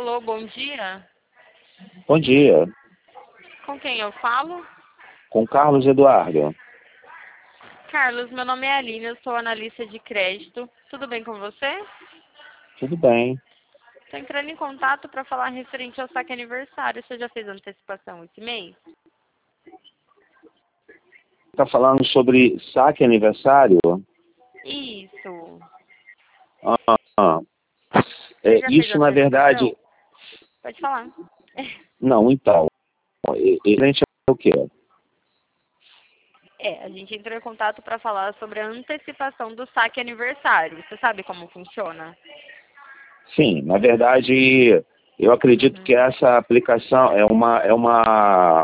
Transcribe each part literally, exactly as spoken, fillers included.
Alô, bom dia. Bom dia, Com quem eu falo? com Carlos Eduardo. Carlos, meu nome é Aline, eu sou analista de crédito. Tudo bem com você? Tudo bem. Estou entrando em contato para falar referente ao saque aniversário. Você já fez antecipação esse mês? Está falando sobre saque aniversário? Isso. Ah, ah. Você É, já fez isso, na antecipação? verdade, Pode falar. não, então, e- e- frente ao quê? É, a gente entrou em contato para falar sobre a antecipação do saque aniversário. Você sabe como funciona? Sim, na verdade, eu acredito que Uhum. essa aplicação é uma, é uma,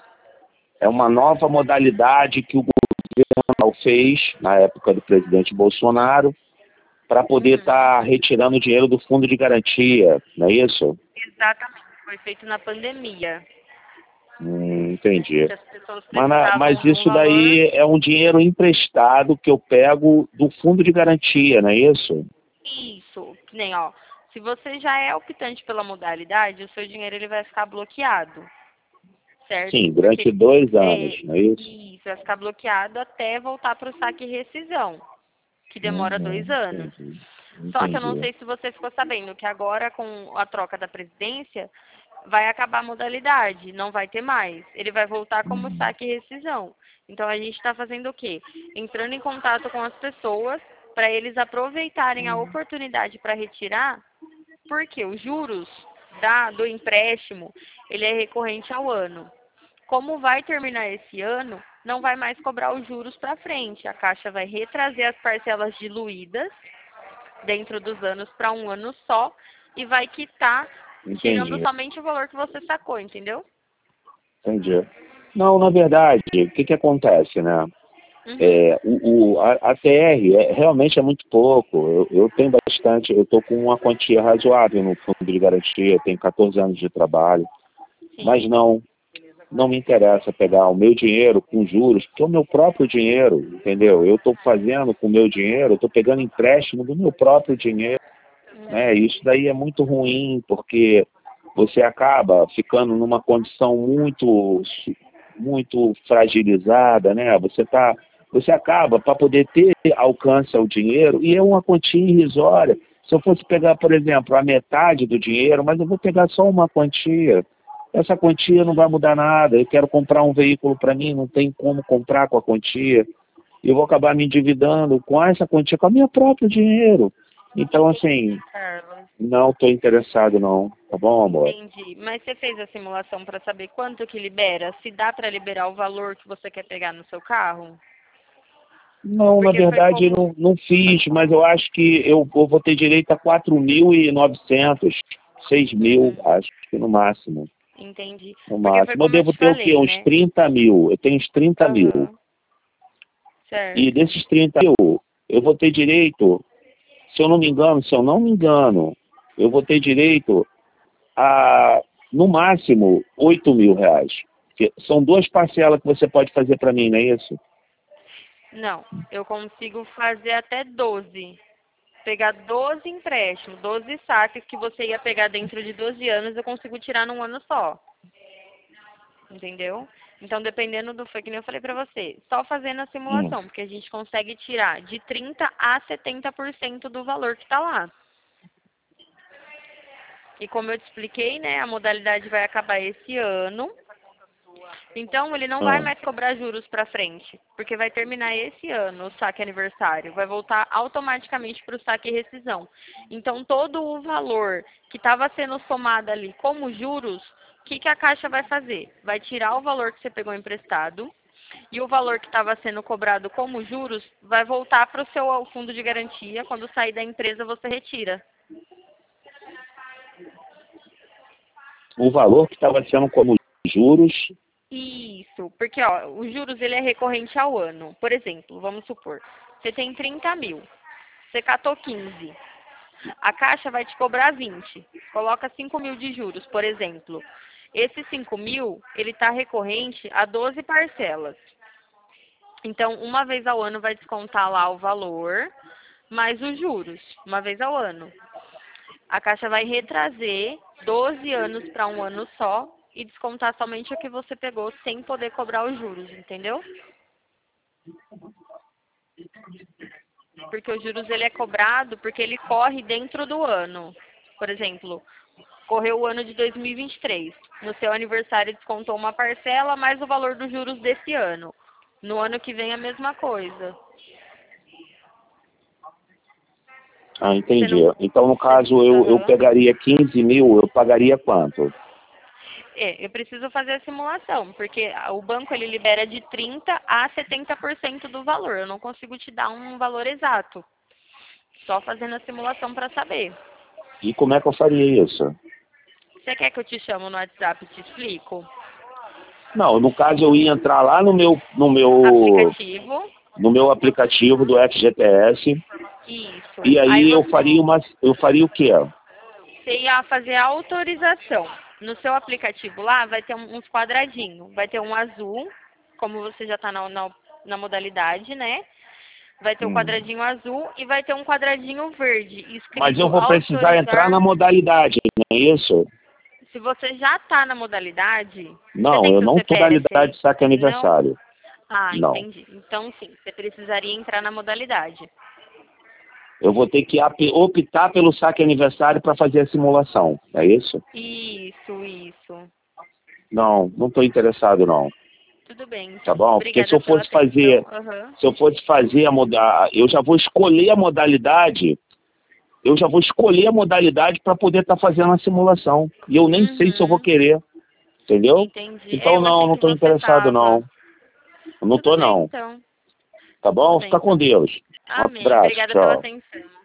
é uma nova modalidade que o governo fez na época do presidente Bolsonaro para poder Uhum. estar retirando dinheiro do fundo de garantia, não é isso? Exatamente. Foi feito na pandemia. Hum, entendi. Que as pessoas Mas, na- mas precisavam de um isso valor. daí é um dinheiro emprestado que eu pego do fundo de garantia, não é isso? Isso, que nem, ó, se você já é optante pela modalidade, o seu dinheiro ele vai ficar bloqueado, certo? Sim, Porque durante ele, dois anos, é, não é isso? isso vai ficar bloqueado até voltar para o saque e rescisão, que demora dois Uhum, anos. entendi. Só que eu não Entendi. sei se você ficou sabendo que agora com a troca da presidência vai acabar a modalidade, não vai ter mais. Ele vai voltar como Uhum. saque e rescisão. Então a gente está fazendo o quê? Entrando em contato com as pessoas para eles aproveitarem a oportunidade para retirar, porque os juros da, do empréstimo ele é recorrente ao ano. Como vai terminar esse ano, não vai mais cobrar os juros para frente. A Caixa vai retrazer as parcelas diluídas dentro dos anos para um ano só e vai quitar tirando Entendi, somente o valor que você sacou, entendeu? entendi. Não, na verdade, o que que acontece, né? Uhum. É, o, o- a, a T R é, realmente é muito pouco. Eu, eu tenho bastante, eu estou com uma quantia razoável no fundo de garantia, eu tenho catorze anos de trabalho, mas Sim. não, não me interessa pegar o meu dinheiro com juros, porque é o meu próprio dinheiro, entendeu? Eu estou fazendo com o meu dinheiro, eu estou pegando empréstimo do meu próprio dinheiro, né? Uhum. Isso daí é muito ruim, porque você acaba ficando numa condição muito, muito fragilizada, né? Você tá, você acaba, para poder ter alcance ao dinheiro, e é uma quantia irrisória. Se eu fosse pegar, por exemplo, a metade do dinheiro, mas eu vou pegar só uma quantia, essa quantia não vai mudar nada. Eu quero comprar um veículo para mim, não tem como comprar com a quantia. Eu vou acabar me endividando com essa quantia, com o meu próprio dinheiro. Então, assim, Carlos, não estou interessado não, tá bom, amor? entendi. Mas você fez a simulação para saber quanto que libera? Se dá para liberar o valor que você quer pegar no seu carro? Não, na Porque foi verdade como... não, não Pode fiz, mas falar. eu acho que eu, eu vou ter direito a quatro mil e novecentos, seis mil, Uhum. acho que no máximo. Entendi. No Porque foi máximo. Eu como eu devo te ter o quê? falei, Uns né? trinta mil. Eu tenho uns trinta mil. Aham. E Certo. desses trinta mil, eu vou ter direito, se eu não me engano, se eu não me engano, eu vou ter direito a, no máximo, oito mil reais. Que são duas parcelas que você pode fazer para mim, não é isso? Não, eu consigo fazer até doze. Pegar doze empréstimos, doze saques que você ia pegar dentro de doze anos, eu consigo tirar num ano só. Entendeu? Então, dependendo do, foi que nem eu falei pra você, só fazendo a Hum. simulação, porque a gente consegue tirar de trinta a setenta por cento do valor que tá lá. E como eu te expliquei, né, a modalidade vai acabar esse ano. Então, ele não vai Ah. mais cobrar juros para frente, porque vai terminar esse ano o saque aniversário, vai voltar automaticamente para o saque e rescisão. Então, todo o valor que estava sendo somado ali como juros, o que, que a Caixa vai fazer? Vai tirar o valor que você pegou emprestado e o valor que estava sendo cobrado como juros vai voltar para o seu fundo de garantia. Quando sair da empresa, você retira. O valor que estava sendo como juros. Isso, porque ó, os juros ele é recorrente ao ano. Por exemplo, vamos supor, você tem trinta mil, você catou quinze, a Caixa vai te cobrar vinte, coloca cinco mil de juros, por exemplo. Esse cinco mil, ele está recorrente a doze parcelas. Então, uma vez ao ano vai descontar lá o valor, mais os juros, uma vez ao ano. A Caixa vai retrazer doze anos para um ano só e descontar somente o que você pegou sem poder cobrar os juros, entendeu? Porque os juros ele é cobrado porque ele corre dentro do ano. Por exemplo, correu o ano de dois mil e vinte e três. No seu aniversário descontou uma parcela mais o valor dos juros desse ano. No ano que vem a mesma coisa. Ah, entendi. Você não... Então, no caso, eu, eu Uhum. pegaria quinze mil, eu pagaria quanto? É, eu preciso fazer a simulação, porque o banco ele libera de trinta a setenta por cento do valor. Eu não consigo te dar um valor exato. Só fazendo a simulação para saber. E como é que eu faria isso? Você quer que eu te chamo no WhatsApp e te explico? Não, no caso eu ia entrar lá no meu, no meu, Aplicativo. no meu aplicativo do F G T S Isso. e Aí aí eu você, faria uma, eu faria o quê? você ia fazer a autorização. No seu aplicativo lá vai ter um- uns quadradinhos. Vai ter um azul, como você já está na, na, na modalidade, né? Vai ter o Hum. quadradinho azul e vai ter um quadradinho verde, Mas eu escrito vou precisar entrar autorizar. na modalidade, não é isso? Se você já está na modalidade, você Não, tem eu seu não estou da C P F modalidade aí? de saque Não? aniversário. Ah, Não. entendi. Então sim, você precisaria entrar na modalidade. Eu vou ter que ap- optar pelo saque aniversário para fazer a simulação, é isso? Isso, isso. Não, não estou interessado não. Tudo bem, Tá então. bom? Porque se Obrigada eu pela fosse fazer, atenção. Aham. se eu fosse fazer a moda, eu já vou escolher a modalidade, eu já vou escolher a modalidade para poder estar fazendo a simulação. E eu nem sei se eu vou Uhum. querer, entendeu? Entendi. É, Então eu não, achei não que estou você interessado tava. não. Eu não Tudo estou bem, não. então. Tá Tudo bom? bem, Fica com então. Deus. Um Amém. abraço, Obrigada pela tchau. atenção.